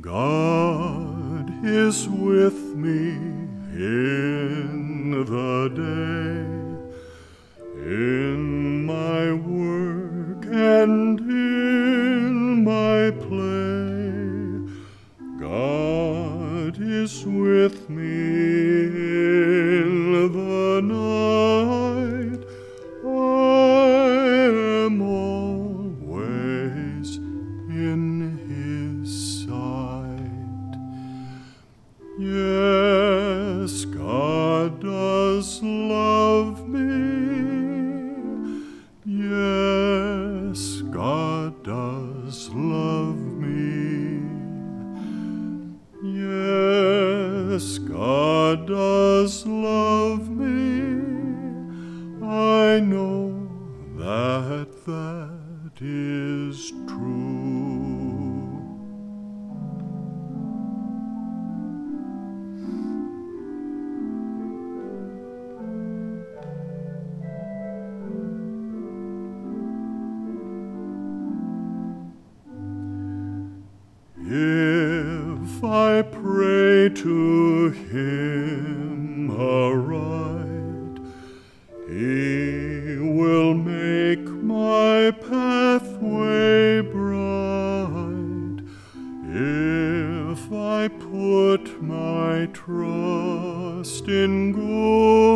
God is with me in the day, in my work and in my play. God is with me in the night. I am always in His sight. Yes, God does love me. Yes, God does love me. Yes, God does love me. I know that is true. If I pray to Him aright, He will make my pathway bright. If I put my trust in good